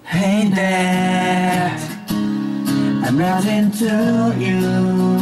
Hey Dad, I'm writing to you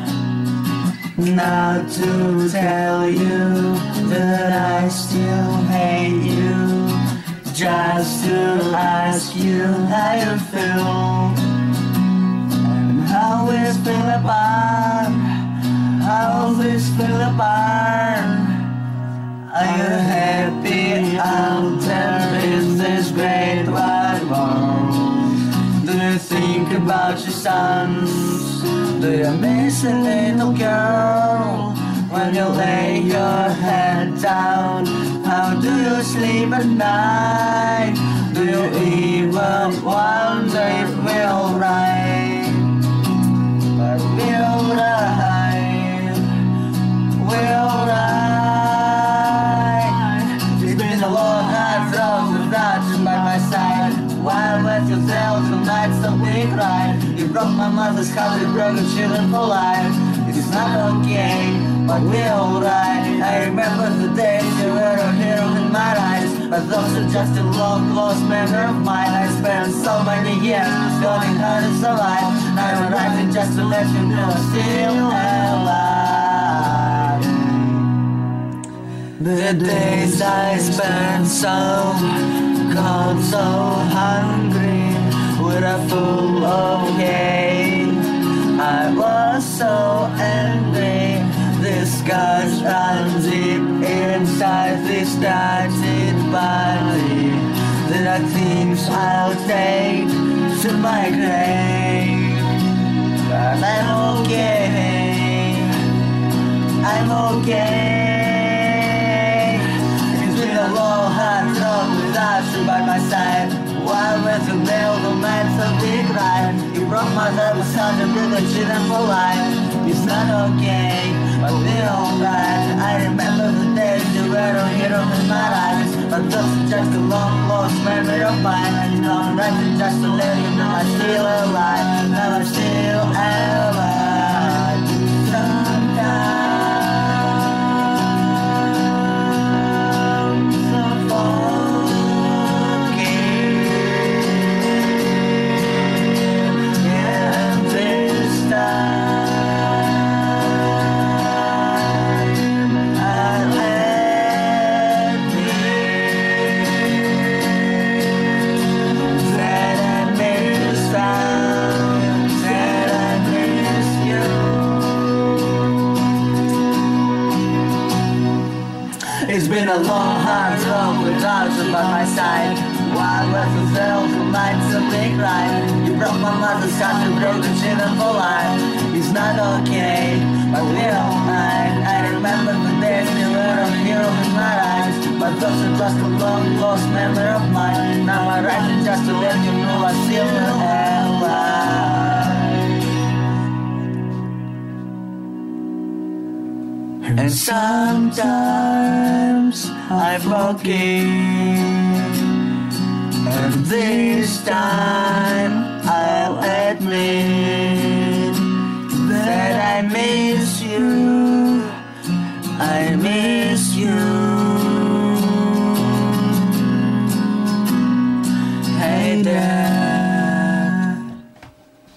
not to tell you that I still hate you, just to ask you how you feel and how we feel apart, how we feel apart. Are you happy out there in this great wide world? Do you think about your sons? Do you miss a little girl? When you lay your head down, how do you sleep at night? Do you even wonder if we're alright? But we're alright, we're alright. It's been a long hard road without you by my side. While with yourself, the nights don't be cry. You broke my mother's heart, you broke her children for life. It's not okay, but we're alright. I remember the days you were a hero in my eyes, but those are just a long lost memory of mine. I spent so many years going hard to survive. Now I'm writing just to let you know I'm still alive. The days I spent so cold, so hungry, with a full of hate. I was so angry. This scars run deep inside this started body. There are things I'll take to my grave, but I'm okay, I'm okay. It's been a long hard road without you by my side. While with the nail, the nights of big ride. You broke my heart with such a big children for life. It's not okay, but we're alright. I remember the days you were a hero in my eyes, but those are just a long lost memory of mine. And I'm writing just to let you know I'm still alive. Now I'm still alive. Sometimes I'm foggy, and this time it's been a long, hard road without you by my side. While with yourself, the nights of big ride. You broke my mother's heart, you broke the children for life. It's not okay, but we're alright. I remember the days you were a hero in my eyes, but those are just a long lost memory of mine. Now I'm writing just to let you know I'm still alive. And sometimes I forgive, and this time I'll admit that I miss you, I miss you.